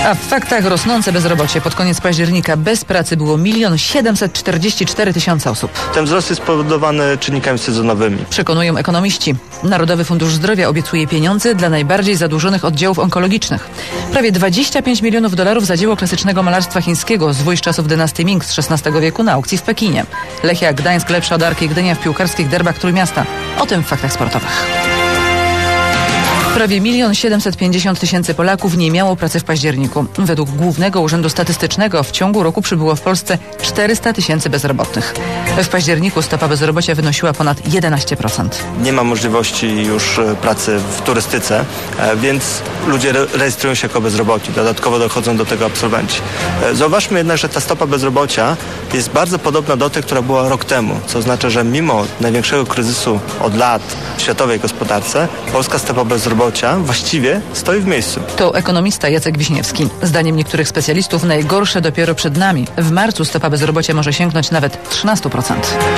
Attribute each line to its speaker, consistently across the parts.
Speaker 1: A w faktach rosnące bezrobocie. Pod koniec października bez pracy było 1 744 000 osób.
Speaker 2: Ten wzrost jest spowodowany czynnikami sezonowymi.
Speaker 1: Przekonują ekonomiści. Narodowy Fundusz Zdrowia obiecuje pieniądze dla najbardziej zadłużonych oddziałów onkologicznych. Prawie $25 milionów za dzieło klasycznego malarstwa chińskiego, zwój z czasów dynastii Ming z XVI wieku na aukcji w Pekinie. Lechia Gdańsk lepsza od Arki Gdynia w piłkarskich derbach Trójmiasta. O tym w faktach sportowych. Prawie 1 750 000 Polaków nie miało pracy w październiku. Według Głównego Urzędu Statystycznego w ciągu roku przybyło w Polsce 400 000 bezrobotnych. W październiku stopa bezrobocia wynosiła ponad 11%.
Speaker 2: Nie ma możliwości już pracy w turystyce, więc ludzie rejestrują się jako bezroboci. Dodatkowo dochodzą do tego absolwenci. Zauważmy jednak, że ta stopa bezrobocia jest bardzo podobna do tej, która była rok temu. Co oznacza, że mimo największego kryzysu od lat w światowej gospodarce, polska stopa bezrobocia właściwie stoi w miejscu.
Speaker 1: To ekonomista Jacek Wiśniewski. Zdaniem niektórych specjalistów najgorsze dopiero przed nami. W marcu stopa bezrobocia może sięgnąć nawet 13%.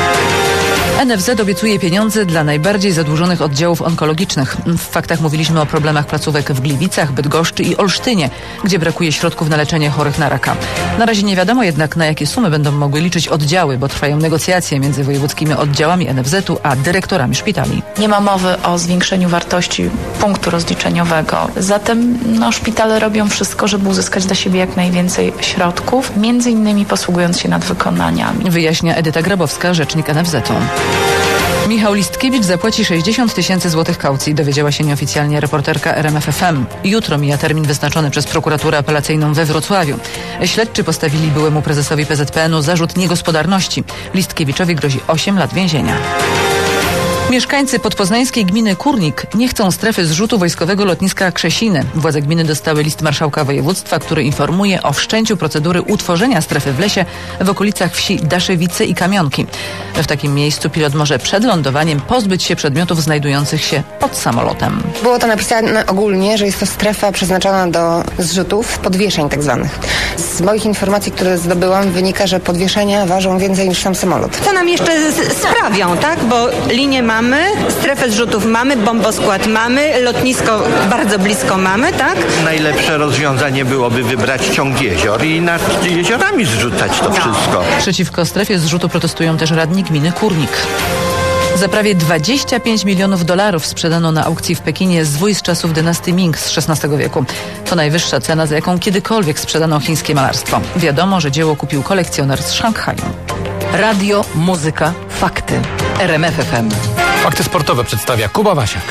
Speaker 1: NFZ obiecuje pieniądze dla najbardziej zadłużonych oddziałów onkologicznych. W faktach mówiliśmy o problemach placówek w Gliwicach, Bydgoszczy i Olsztynie, gdzie brakuje środków na leczenie chorych na raka. Na razie nie wiadomo jednak, na jakie sumy będą mogły liczyć oddziały, bo trwają negocjacje między wojewódzkimi oddziałami NFZ-u a dyrektorami szpitali.
Speaker 3: Nie ma mowy o zwiększeniu wartości punktu rozliczeniowego. Zatem szpitale robią wszystko, żeby uzyskać dla siebie jak najwięcej środków, między innymi posługując się nadwykonaniami.
Speaker 1: Wyjaśnia Edyta Grabowska, rzecznik NFZ-u. Michał Listkiewicz zapłaci 60 000 złotych kaucji, dowiedziała się nieoficjalnie reporterka RMF FM. Jutro mija termin wyznaczony przez prokuraturę apelacyjną we Wrocławiu. Śledczy postawili byłemu prezesowi PZPN-u zarzut niegospodarności. Listkiewiczowi grozi 8 lat więzienia. Mieszkańcy podpoznańskiej gminy Kurnik nie chcą strefy zrzutu wojskowego lotniska Krzesiny. Władze gminy dostały list marszałka województwa, który informuje o wszczęciu procedury utworzenia strefy w lesie w okolicach wsi Daszewice i Kamionki. W takim miejscu pilot może przed lądowaniem pozbyć się przedmiotów znajdujących się pod samolotem.
Speaker 4: Było to napisane ogólnie, że jest to strefa przeznaczona do zrzutów, podwieszeń tak zwanych. Z moich informacji, które zdobyłam, wynika, że podwieszenia ważą więcej niż sam samolot.
Speaker 5: Co nam jeszcze sprawią, tak? Bo linię mamy, strefę zrzutów mamy, bomboskład mamy, lotnisko bardzo blisko mamy, tak?
Speaker 6: Najlepsze rozwiązanie byłoby wybrać ciąg jezior i nad jeziorami zrzucać to wszystko.
Speaker 1: Przeciwko strefie zrzutu protestują też radni gminy Kurnik. Za prawie $25 milionów sprzedano na aukcji w Pekinie zwój z czasów dynastii Ming z XVI wieku. To najwyższa cena, za jaką kiedykolwiek sprzedano chińskie malarstwo. Wiadomo, że dzieło kupił kolekcjoner z Szanghaju. Radio, muzyka, fakty. RMF FM.
Speaker 7: Fakty sportowe przedstawia Kuba Wasiak.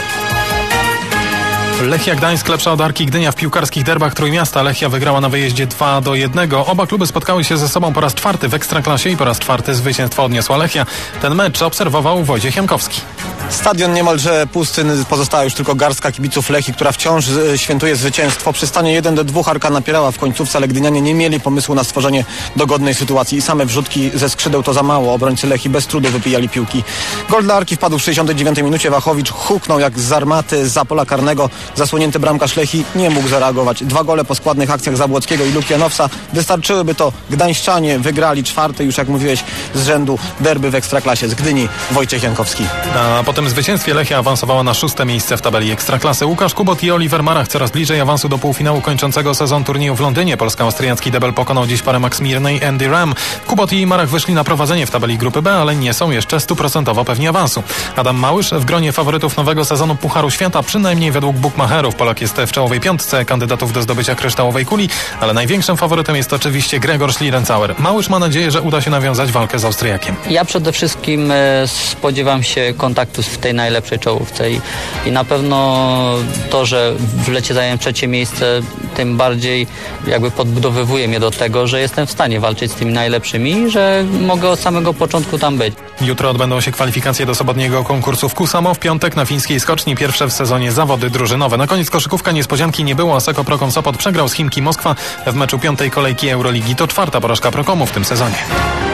Speaker 7: Lechia Gdańsk lepsza od Arki Gdynia w piłkarskich derbach Trójmiasta. Lechia wygrała na wyjeździe 2-1. Oba kluby spotkały się ze sobą po raz czwarty w Ekstraklasie i po raz czwarty zwycięstwo odniosła Lechia. Ten mecz obserwował Wojciech Jankowski.
Speaker 8: Stadion niemalże pusty, pozostała już tylko garstka kibiców Lechii, która wciąż świętuje zwycięstwo. Przy stanie 1-2 Arka napierała w końcówce, ale Gdynianie nie mieli pomysłu na stworzenie dogodnej sytuacji i same wrzutki ze skrzydeł to za mało. Obrońcy Lechii bez trudu wypijali piłki. Gol dla Arki wpadł w 69 minucie. Wachowicz huknął jak z armaty za pola karnego. Zasłonięty bramkarz Lechii nie mógł zareagować. 2 gole po składnych akcjach Zabłockiego i Lukianowsa wystarczyłyby to. Gdańszczanie wygrali czwarte już, jak mówiłeś, z rzędu derby w Ekstraklasie. Z Gdyni Wojciech Jankowski.
Speaker 7: A po tym zwycięstwie Lechia awansowała na 6. miejsce w tabeli Ekstraklasy. Łukasz Kubot i Oliver Marach coraz bliżej awansu do półfinału kończącego sezon turnieju w Londynie. Polsko-austriacki debel pokonał dziś parę Max Mirny i Andy Ram. Kubot i Marach wyszli na prowadzenie w tabeli grupy B, ale nie są jeszcze 100% pewni awansu. Adam Małysz w gronie faworytów nowego sezonu Pucharu Świata, przynajmniej według bookmacherów. Polak jest w czołowej piątce kandydatów do zdobycia kryształowej kuli, ale największym faworytem jest oczywiście Gregor Schlierencauer. Małysz ma nadzieję, że uda się nawiązać walkę z Austriakiem.
Speaker 9: Ja przede wszystkim spodziewam się kontaktu w tej najlepszej czołówce i na pewno to, że w lecie zająłem 3. miejsce, tym bardziej jakby podbudowywuje mnie do tego, że jestem w stanie walczyć z tymi najlepszymi i że mogę od samego początku tam być.
Speaker 7: Jutro odbędą się kwalifikacje do sobotniego konkursu w Kusamo. W piątek na fińskiej skoczni pierwsze w sezonie zawody drużynowe. Na koniec koszykówka, niespodzianki nie było. Asseco Procom Sopot przegrał z Chimki Moskwa w meczu 5. kolejki Euroligi. To 4. porażka Procomu w tym sezonie.